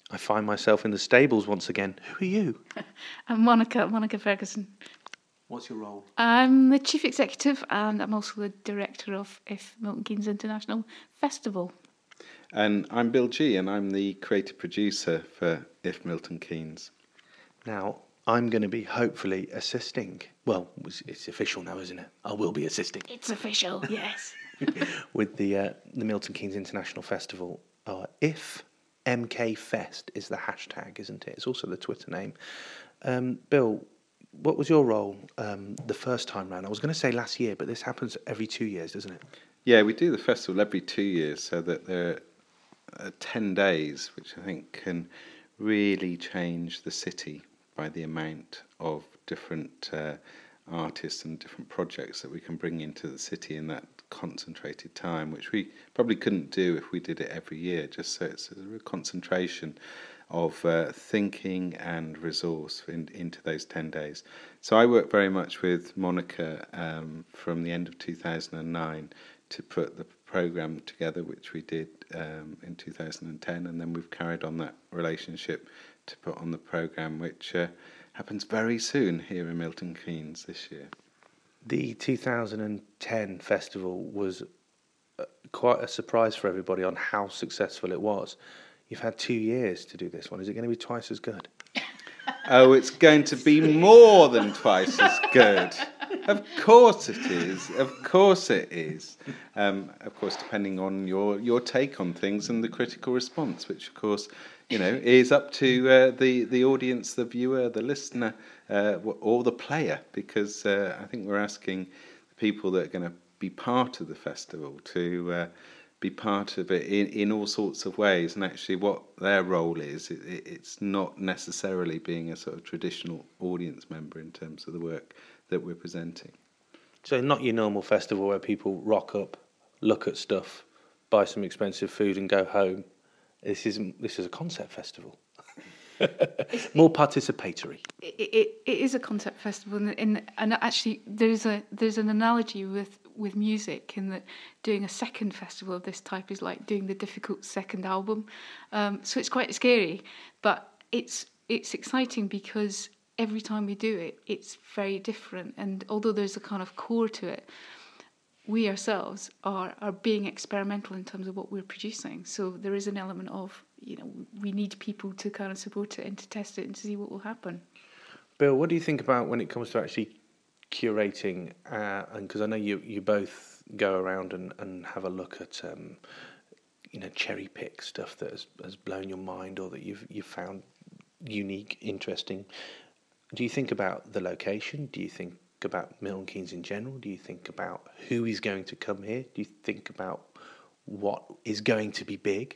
I find myself in the stables once again. Who are you? I'm Monica Ferguson. What's your role? I'm the Chief Executive and I'm also the Director of If Milton Keynes International Festival. And I'm Bill G, and I'm the creative producer for If Milton Keynes. Now, I'm going to be hopefully assisting. Well, it's official now, isn't it? I will be assisting. It's official, yes. With the Milton Keynes International Festival. If MK Fest is the hashtag, isn't it? It's also the Twitter name. Bill, what was your role the first time round? I was going to say last year, but this happens every 2 years, doesn't it? Yeah, we do the festival every 2 years, so that there are 10 days, which I think can really change the city by the amount of different artists and different projects that we can bring into the city in that concentrated time, which we probably couldn't do if we did it every year, just so it's a real concentration of thinking and resource into those 10 days. So I work very much with Monica from the end of 2009 to put the programme together, which we did in 2010, and then we've carried on that relationship to put on the programme, which happens very soon here in Milton Keynes this year. The 2010 festival was quite a surprise for everybody on how successful it was. You've had 2 years to do this one. Is it going to be twice as good? Oh, it's going to be more than twice as good. Of course it is. Of course it is. Of course, depending on your take on things and the critical response, which of course, is up to the audience, the viewer, the listener, or the player, because I think we're asking the people that are going to be part of the festival to be part of it in all sorts of ways, and actually what their role is. It's not necessarily being a sort of traditional audience member in terms of the work that we're presenting. So not your normal festival where people rock up, look at stuff, buy some expensive food and go home. This is a concept festival. More participatory. It is a concept festival, and actually there's an analogy with music in that doing a second festival of this type is like doing the difficult second album. So it's quite scary, but it's exciting because every time we do it, it's very different. And although there's a kind of core to it, we ourselves are being experimental in terms of what we're producing. So there is an element of, we need people to kind of support it and to test it and to see what will happen. Bill, what do you think about when it comes to actually curating? And because I know you both go around and have a look at, cherry pick stuff that has blown your mind or that you've found unique, interesting. Do you think about the location? Do you think about Milton Keynes in general? Do you think about who is going to come here? Do you think about what is going to be big?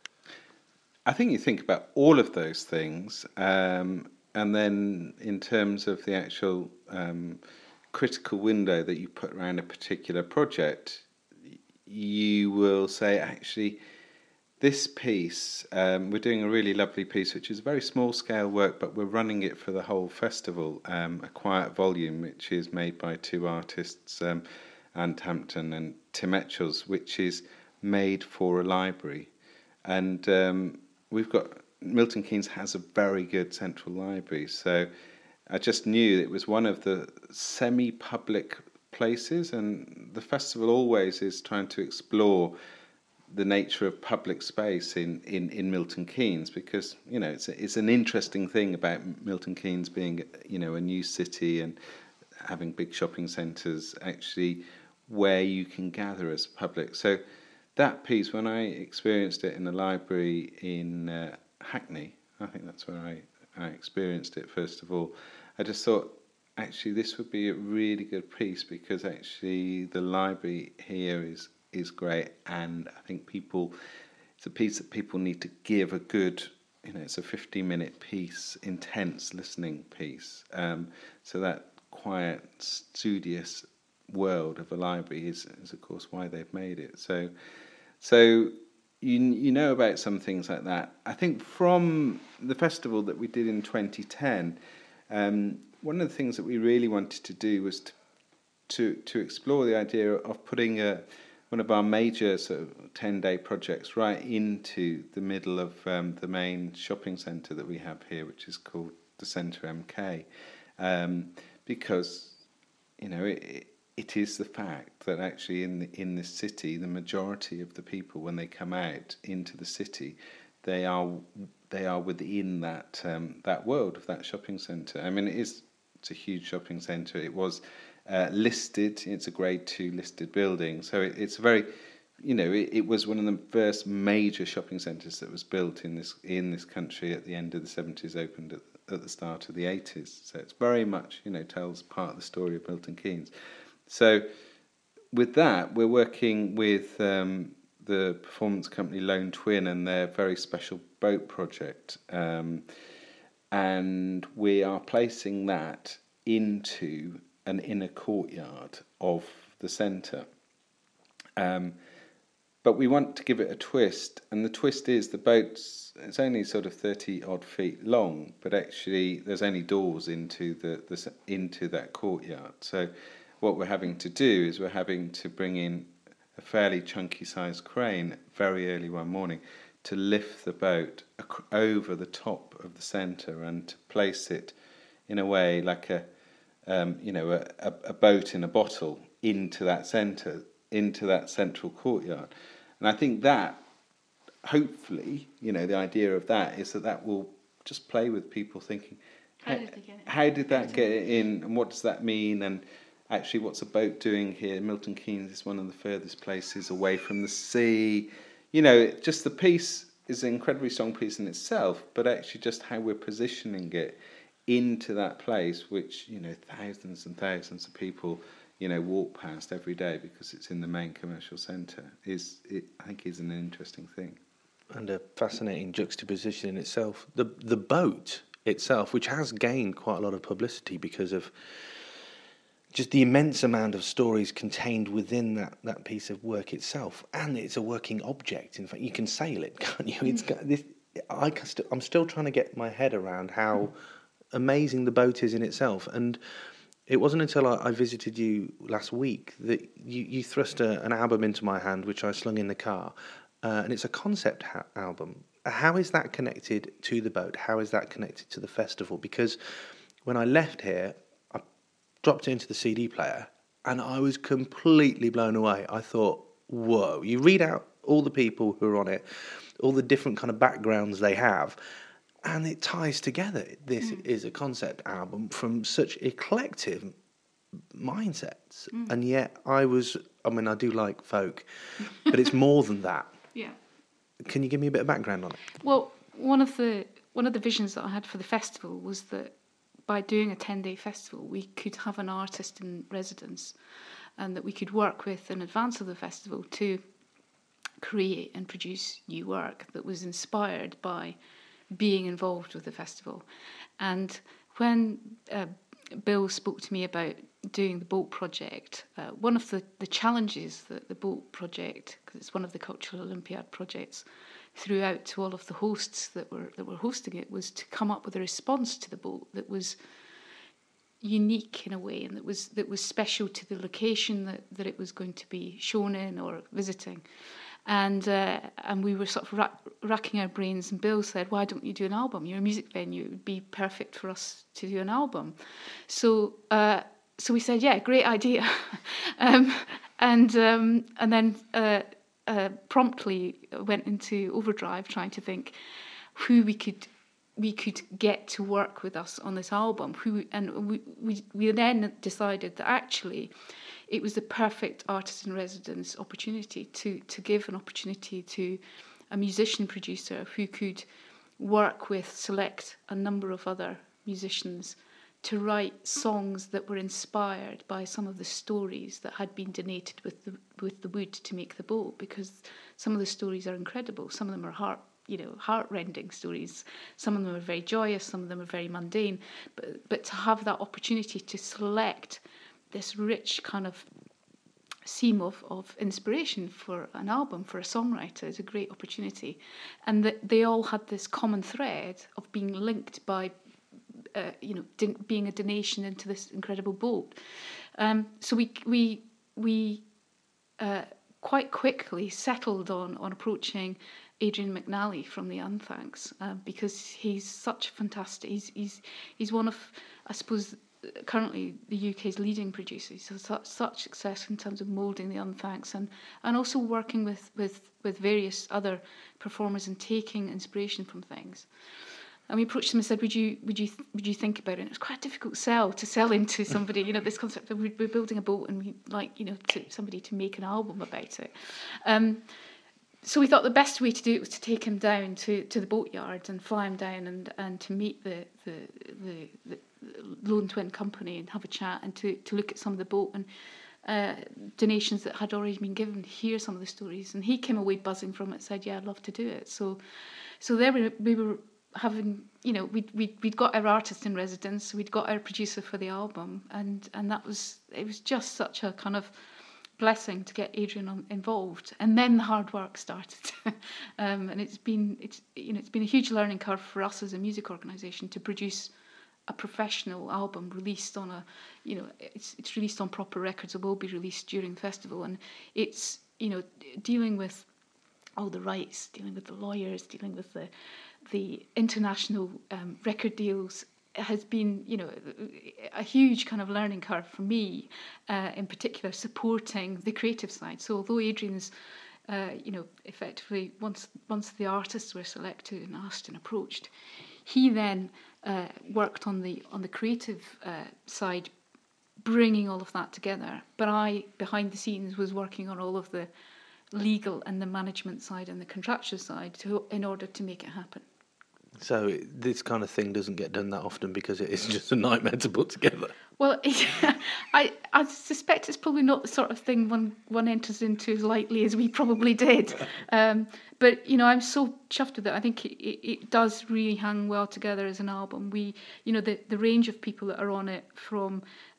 I think you think about all of those things, and then in terms of the actual critical window that you put around a particular project, you will say, actually, this piece, we're doing a really lovely piece, which is very small scale work, but we're running it for the whole festival, A Quiet Volume, which is made by two artists, Anne Hampton and Tim Etchells, which is made for a library. And we've got, Milton Keynes has a very good central library, so I just knew it was one of the semi-public places, and the festival always is trying to explore the nature of public space in Milton Keynes, because it's an interesting thing about Milton Keynes being a new city and having big shopping centres actually where you can gather as public. So that piece, when I experienced it in the library in Hackney, I think that's where I experienced it first of all, I just thought actually this would be a really good piece, because actually the library here is great, and I think it's a piece that people need to give a good, it's a 15-minute piece, intense listening piece. So that quiet, studious world of a library is of course why they've made it. So you know about some things like that. I think from the festival that we did in 2010, one of the things that we really wanted to do was to explore the idea of putting one of our major sort of 10-day projects right into the middle of the main shopping centre that we have here, which is called the Centre MK, because it is the fact that actually in this city, the majority of the people, when they come out into the city, they are within that world of that shopping centre. I mean, it's a huge shopping centre. It was listed. It's a Grade 2 listed building, so it's very, it was one of the first major shopping centres that was built in this country at the end of the 70s, opened at the start of the 80s. So it's very much, tells part of the story of Milton Keynes. So with that, we're working with the performance company Lone Twin and their very special boat project, and we are placing that into an inner courtyard of the centre. But we want to give it a twist, and the twist is the boat's, it's only sort of 30 odd feet long, but actually there's only doors into into that courtyard. So what we're having to do is we're having to bring in a fairly chunky sized crane very early one morning to lift the boat over the top of the centre and to place it in a way like a boat in a bottle into that centre, into that central courtyard. And I think that, hopefully, the idea of that is that will just play with people thinking, how did that get in, and what does that mean, and actually what's a boat doing here? Milton Keynes is one of the furthest places away from the sea. Just the piece is an incredibly strong piece in itself, but actually just how we're positioning it into that place, which thousands and thousands of people walk past every day because it's in the main commercial centre, I think is an interesting thing and a fascinating juxtaposition in itself. The boat itself, which has gained quite a lot of publicity because of just the immense amount of stories contained within that piece of work itself, and it's a working object. In fact, you can sail it, can't you? It's got this. I'm still trying to get my head around how amazing the boat is in itself. And it wasn't until I visited you last week that you thrust an album into my hand, which I slung in the car, and it's a concept album. How is that connected to the boat? How is that connected to the festival? Because when I left here, I dropped it into the CD player, and I was completely blown away. I thought, whoa, you read out all the people who are on it, all the different kind of backgrounds they have, and it ties together. This is a concept album from such eclectic mindsets. And yet I do like folk, but it's more than that. Yeah. Can you give me a bit of background on it? Well, one of the visions that I had for the festival was that by doing a 10-day festival, we could have an artist in residence, and that we could work with in advance of the festival to create and produce new work that was inspired by being involved with the festival. And when Bill spoke to me about doing the boat project, one of the challenges that the boat project, because it's one of the Cultural Olympiad projects, threw out to all of the hosts that were hosting it, was to come up with a response to the boat that was unique in a way, and that was special to the location that it was going to be shown in or visiting. And we were sort of racking our brains, and Bill said, why don't you do an album? You're a music venue. It would be perfect for us to do an album. So we said, yeah, great idea. And then promptly went into overdrive trying to think who we could get to work with us on this album. We then decided that actually it was the perfect artist in residence opportunity to give an opportunity to a musician producer who could select a number of other musicians to write songs that were inspired by some of the stories that had been donated with the wood to make the boat, because some of the stories are incredible. Some of them are heart-rending stories. Some of them are very joyous. Some of them are very mundane. But to have that opportunity to select this rich kind of seam of inspiration for an album, for a songwriter, is a great opportunity. And that they all had this common thread of being linked by, being a donation into this incredible boat. So we quite quickly settled on approaching Adrian McNally from the Unthanks, because he's such fantastic. He's one of, I suppose, currently the UK's leading producers. So such success in terms of moulding the Unthanks and also working with various other performers and taking inspiration from things. And we approached him and said, would you think about it? And it was quite a difficult sell into somebody, this concept of we're building a boat and we'd like, somebody to make an album about it. So we thought the best way to do it was to take him down to the boatyard and fly him down and to meet the Lone Twin Company and have a chat and to look at some of the boat and donations that had already been given, hear some of the stories. And he came away buzzing from it and said, yeah, I'd love to do it. So there we were having, we'd got our artist in residence, we'd got our producer for the album, and it was just such a kind of blessing to get Adrian involved, and then the hard work started. And it's been a huge learning curve for us as a music organisation to produce a professional album released on it's released on proper records. It will be released during the festival, and it's dealing with all the rights, dealing with the lawyers, dealing with the international record deals. Has been, a huge kind of learning curve for me, in particular, supporting the creative side. So although Adrian's, effectively, once the artists were selected and asked and approached, he then worked on the creative side, bringing all of that together. But I, behind the scenes, was working on all of the legal and the management side and the contractual side in order to make it happen. So this kind of thing doesn't get done that often because it is just a nightmare to put together. Well, I suspect it's probably not the sort of thing one enters into as lightly as we probably did. But I'm so chuffed with it. I think it does really hang well together as an album. We, the range of people that are on it, from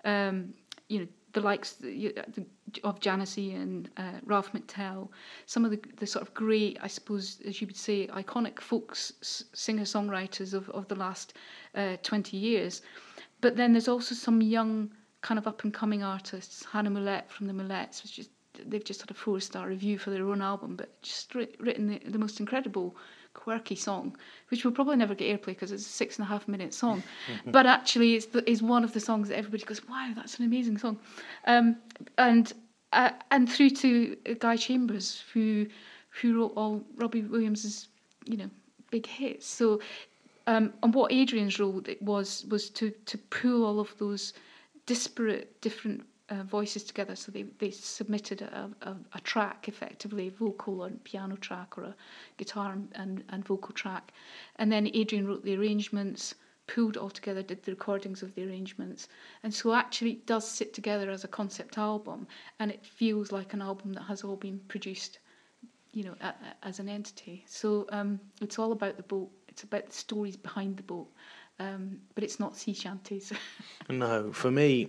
the likes of Janissie and Ralph McTell, some of the sort of great, I suppose, as you would say, iconic folk singer-songwriters of the last 20 years. But then there's also some young, kind of up-and-coming artists. Hannah Moulette from the Moulettes, they've just had a 4-star review for their own album, but just written the most incredible, quirky song, which will probably never get airplay because it's a 6.5-minute song. But actually, is one of the songs that everybody goes, wow, that's an amazing song. And through to Guy Chambers, who wrote all Robbie Williams's, big hits. So, and what Adrian's role was to pull all of those disparate, different voices together. So they submitted a track, effectively, vocal and piano track, or a guitar and vocal track. And then Adrian wrote the arrangements, pulled it all together, did the recordings of the arrangements. And so actually it does sit together as a concept album, and it feels like an album that has all been produced, as an entity. So it's all about the boat. It's about the stories behind the boat. But it's not sea shanties. No, for me,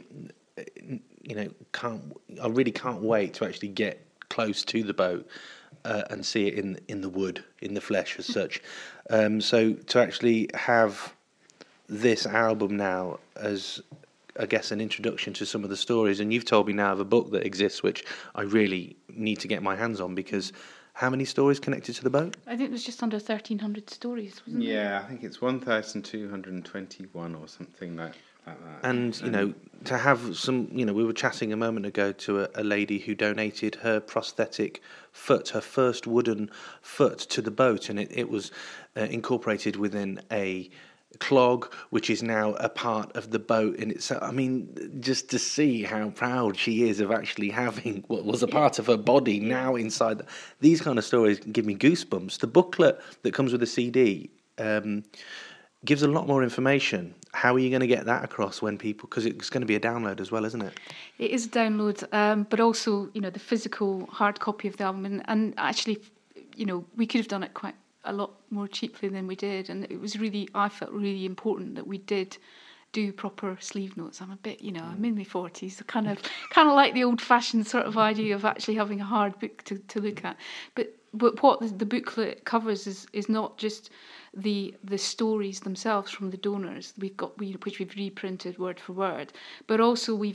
I really can't wait to actually get close to the boat and see it in the wood, in the flesh as such. So to actually have this album now as, I guess, an introduction to some of the stories, and you've told me now of a book that exists which I really need to get my hands on, because how many stories connected to the boat? I think there's just under 1,300 stories, wasn't there? Yeah, I think it's 1,221 or something like that. And, to have some, we were chatting a moment ago to a lady who donated her prosthetic foot, her first wooden foot, to the boat, and it was incorporated within a clog, which is now a part of the boat in itself. I mean, just to see how proud she is of actually having what was a part of her body now inside. These kind of stories give me goosebumps. The booklet that comes with the CD gives a lot more information. How are you going to get that across when people, because it's going to be a download as well, isn't it? It is a download, but also, the physical hard copy of the album. And actually, we could have done it quite a lot more cheaply than we did, and it was really, I felt really important that we did do proper sleeve notes. I'm a bit, I'm in my 40s, kind of like the old-fashioned sort of idea of actually having a hard book to look at. But what the booklet covers is not just the stories themselves from the donors we've got, which we've reprinted word for word, but also we've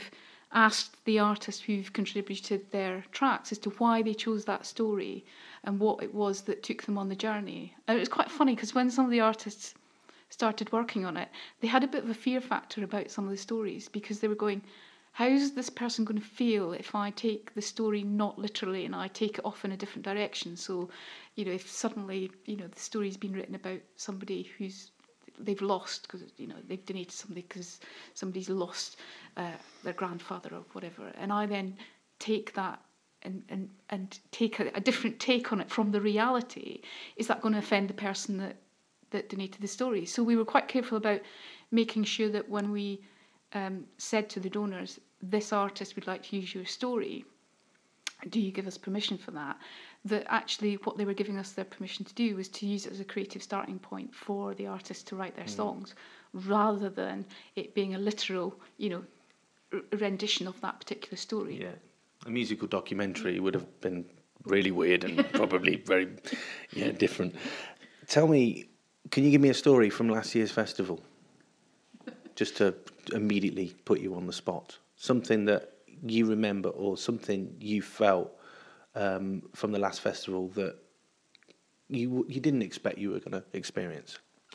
asked the artists who've contributed their tracks as to why they chose that story and what it was that took them on the journey. And it was quite funny because when some of the artists started working on it, they had a bit of a fear factor about some of the stories because they were going, how's this person going to feel if I take the story not literally and I take it off in a different direction? So, if suddenly, the story's been written about somebody they've lost because, they've donated somebody because somebody's lost their grandfather or whatever. And I then take that and take a different take on it from the reality. Is that going to offend the person that donated the story? So we were quite careful about making sure that when we said to the donors, this artist would like to use your story, do you give us permission for that? That actually what they were giving us their permission to do was to use it as a creative starting point for the artists to write their songs, rather than it being a literal, rendition of that particular story. Yeah, a musical documentary would have been really weird and probably very, different. Tell me, can you give me a story from last year's festival? Just to immediately put you on the spot. Something that you remember or something you felt from the last festival that you didn't expect you were going to experience.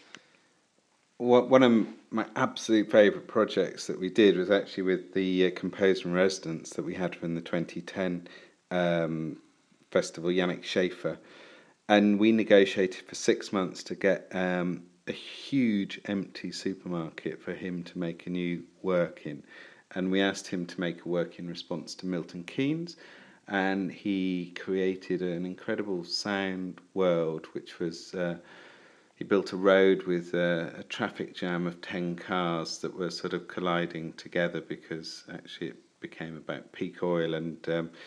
One of my absolute favourite projects that we did was actually with the composer in residence that we had from the 2010 festival, Yannick Schaefer, and we negotiated for 6 months to get a huge empty supermarket for him to make a new work in, and we asked him to make a work in response to Milton Keynes, and he created an incredible sound world, which was he built a road with a traffic jam of 10 cars that were sort of colliding together because actually it became about peak oil and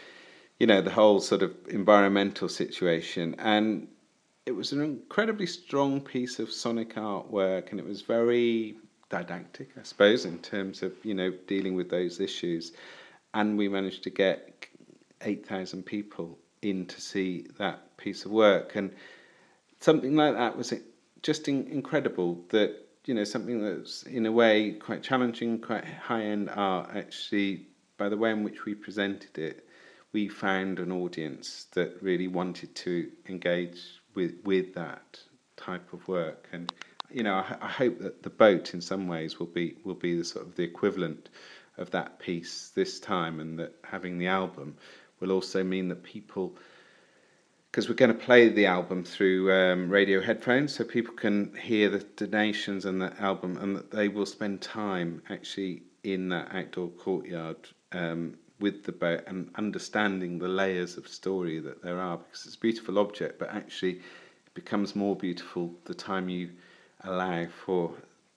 the whole sort of environmental situation. And it was an incredibly strong piece of sonic artwork, and it was very didactic, I suppose, in terms of, dealing with those issues. And we managed to get 8,000 people in to see that piece of work. And something like that was just incredible, that, something that's in a way quite challenging, quite high-end art, actually, by the way in which we presented it, we found an audience that really wanted to engage with that type of work. And I hope that the boat in some ways will be the sort of the equivalent of that piece this time, and that having the album will also mean that people, because we're going to play the album through radio headphones, so people can hear the donations and the album, and that they will spend time actually in that outdoor courtyard with the boat and understanding the layers of story that there are, because it's a beautiful object, but actually it becomes more beautiful the time you allow for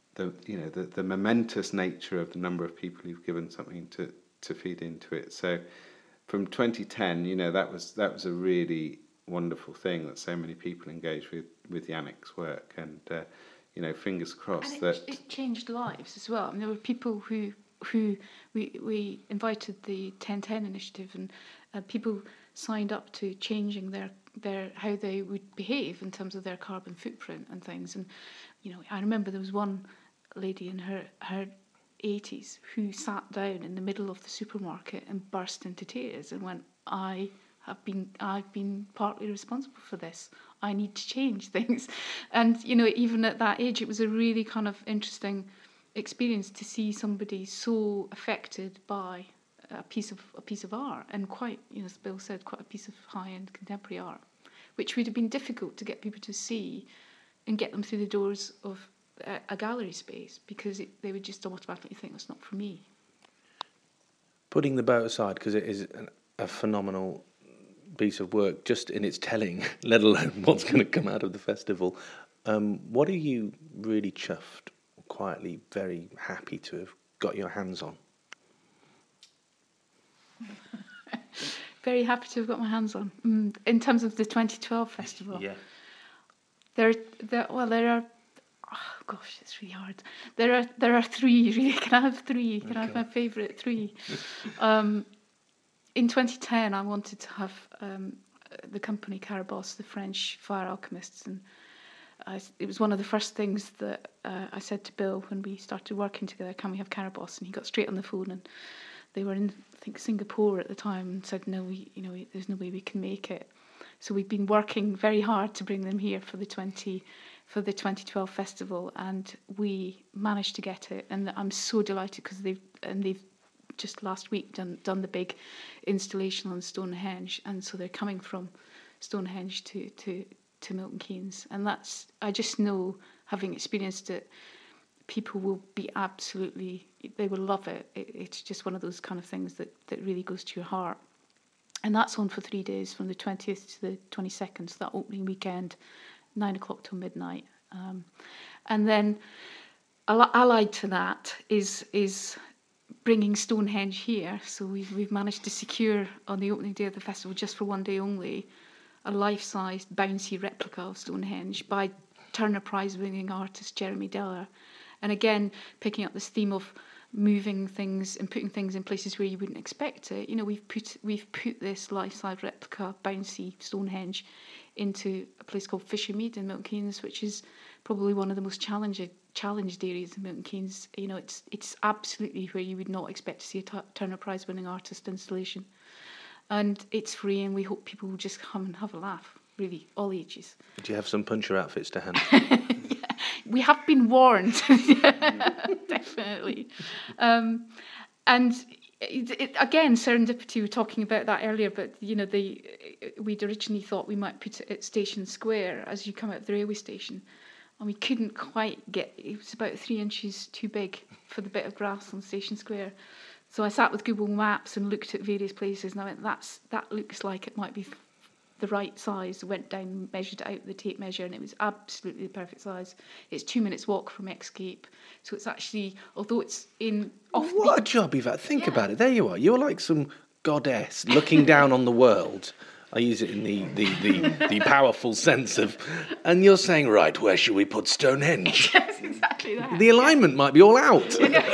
the momentous nature of the number of people who've given something to feed into it. So from 2010, that was a really wonderful thing that so many people engaged with Yannick's work, and fingers crossed and that it changed lives as well. I mean, there were people who we invited the 1010 initiative, and people signed up to changing their how they would behave in terms of their carbon footprint and things. And I remember there was one lady in her 80s who sat down in the middle of the supermarket and burst into tears and went, I've been partly responsible for this. I need to change things. And even at that age, it was a really kind of interesting experience to see somebody so affected by a piece of art, and quite, as Bill said, quite a piece of high-end contemporary art, which would have been difficult to get people to see and get them through the doors of a gallery space, because they would just automatically think that's not for me. Putting the boat aside, because it is a phenomenal piece of work just in its telling, let alone what's going to come out of the festival, what are you really chuffed, quietly very happy to have got your hands on? Very happy to have got my hands on. In terms of the 2012 festival, Yeah. There are. Oh gosh, it's really hard. There are three. Really, can I have three? Can I have my favourite three? In 2010, I wanted to have the company Carabosse, the French fire alchemists, and it was one of the first things that I said to Bill when we started working together. Can we have Carabosse? And he got straight on the phone and They were in, I think, Singapore at the time, and said, no, there's no way we can make it. So we've been working very hard to bring them here for the 2012 festival, and we managed to get it. And I'm so delighted because they've just last week done the big installation on Stonehenge, and so they're coming from Stonehenge to Milton Keynes, and I just know, having experienced it, people will be they will love it. It's just one of those kind of things that really goes to your heart. And that's on for 3 days, from the 20th to the 22nd, so that opening weekend, 9 o'clock till midnight. And then allied to that is bringing Stonehenge here. So we've managed to secure, on the opening day of the festival, just for 1 day only, a life-sized bouncy replica of Stonehenge by Turner Prize-winning artist Jeremy Deller. And again, picking up this theme of moving things and putting things in places where you wouldn't expect it. We've put this life-size replica bouncy Stonehenge into a place called Fishermead in Milton Keynes, which is probably one of the most challenged areas in Milton Keynes. It's absolutely where you would not expect to see a Turner Prize-winning artist installation. And it's free, and we hope people will just come and have a laugh, really, all ages. Do you have some puncher outfits to hand? Yeah, we have been warned, definitely. And again, serendipity, we were talking about that earlier, but we'd originally thought we might put it at Station Square as you come out of the railway station, and we couldn't quite it was about 3 inches too big for the bit of grass on Station Square. So I sat with Google Maps and looked at various places, and I went, that looks like it might be the right size. Went down, measured it out with the tape measure, and it was absolutely the perfect size. It's 2 minutes walk from Escape, so it's actually, although it's What a job you've had. Think about it. There you are. You're like some goddess looking down on the world. I use it in the powerful sense of, and you're saying, right, where should we put Stonehenge? Yes, exactly that. The alignment might be all out.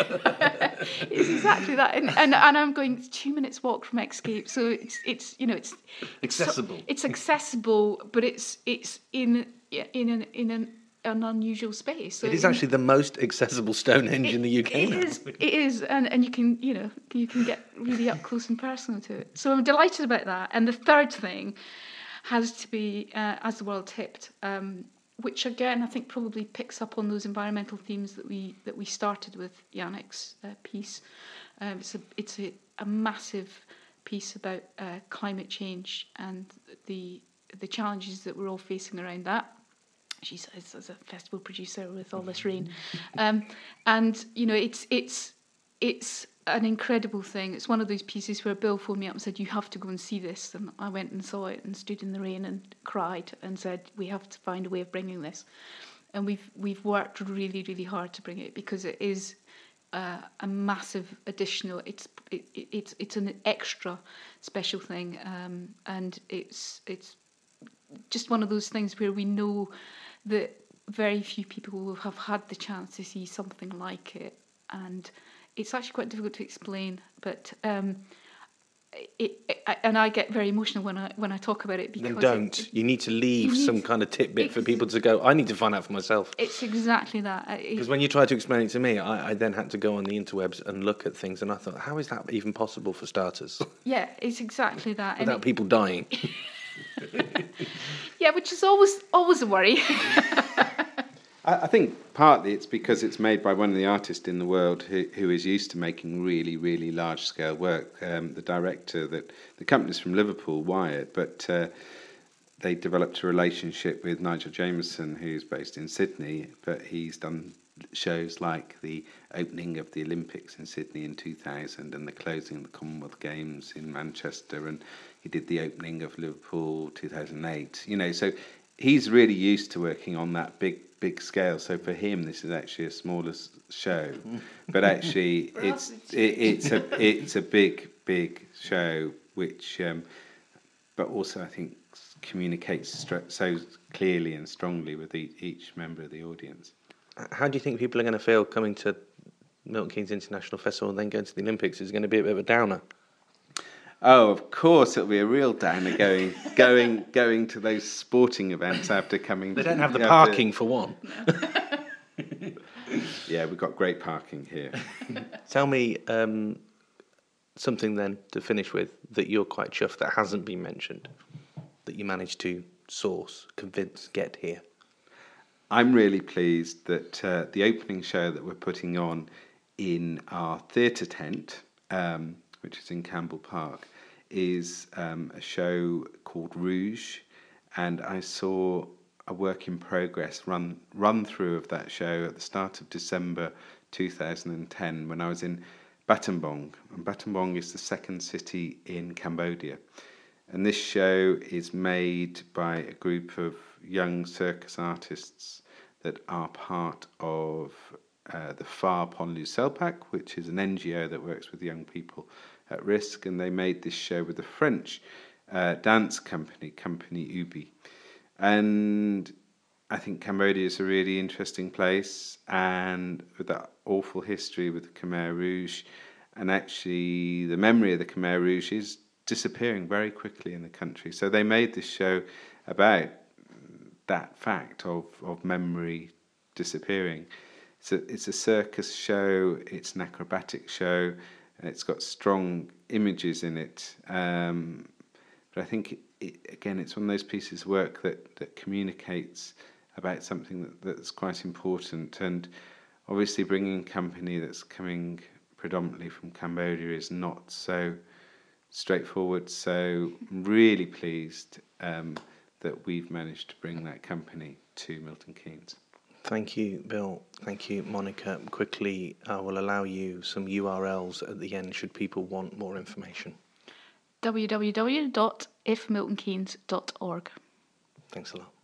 It's exactly that, and I'm going 2 minutes walk from Escape, so it's accessible. It's accessible, but it's in an unusual space. So it is actually the most accessible Stonehenge in the UK. It is, and you can get really up close and personal to it. So I'm delighted about that. And the third thing has to be As the World Tipped, which again I think probably picks up on those environmental themes that we started with Yannick's piece. It's a massive piece about climate change and the challenges that we're all facing around that. She says, as a festival producer with all this rain, and it's an incredible thing. It's one of those pieces where Bill phoned me up and said, "You have to go and see this," and I went and saw it and stood in the rain and cried and said, "We have to find a way of bringing this," and we've worked really, really hard to bring it, because it is a massive additional. It's an extra special thing, and it's just one of those things where we know that very few people will have had the chance to see something like it, and it's actually quite difficult to explain. But and I get very emotional when I talk about it, because then don't. You need to leave some kind of tidbit for people to go, I need to find out for myself. It's exactly that. Because when you tried to explain it to me, I then had to go on the interwebs and look at things, and I thought, how is that even possible for starters? Yeah, it's exactly that. Without people dying. Yeah, which is always a worry. I think partly it's because it's made by one of the artists in the world who is used to making really, really large-scale work. The director, the company's from Liverpool, Wyatt, but they developed a relationship with Nigel Jameson, who's based in Sydney, but he's done shows like the opening of the Olympics in Sydney in 2000 and the closing of the Commonwealth Games in Manchester, and he did the opening of Liverpool 2008. So he's really used to working on that big scale. So for him, this is actually a smaller show, but actually it's a big show, which but also I think communicates so clearly and strongly with each member of the audience. How do you think people are going to feel coming to Milton Keynes International Festival and then going to the Olympics? Is it going to be a bit of a downer? Oh, of course, it'll be a real downer going to those sporting events after coming. They don't have the parking for one. Yeah, we've got great parking here. Tell me, something then to finish with that you're quite chuffed that hasn't been mentioned, that you managed to source, convince, get here? I'm really pleased that the opening show that we're putting on in our theatre tent, which is in Campbell Park, is a show called Rouge, and I saw a work in progress run through of that show at the start of December 2010 when I was in Battambang. And Battambang is the second city in Cambodia. And this show is made by a group of young circus artists that are part of the Phar Ponlu Selpak, which is an NGO that works with young people at risk. And they made this show with a French dance company, Company Ubi. And I think Cambodia is a really interesting place, and with that awful history with the Khmer Rouge, and actually the memory of the Khmer Rouge is disappearing very quickly in the country. So they made this show about that fact of memory disappearing. It's a circus show, it's an acrobatic show, and it's got strong images in it. But I think, it's one of those pieces of work that communicates about something that's quite important. And obviously bringing a company that's coming predominantly from Cambodia is not so straightforward. So I'm really pleased that we've managed to bring that company to Milton Keynes. Thank you, Bill. Thank you, Monica. Quickly, I will allow you some URLs at the end should people want more information. www.ifmiltonkeynes.org. Thanks a lot.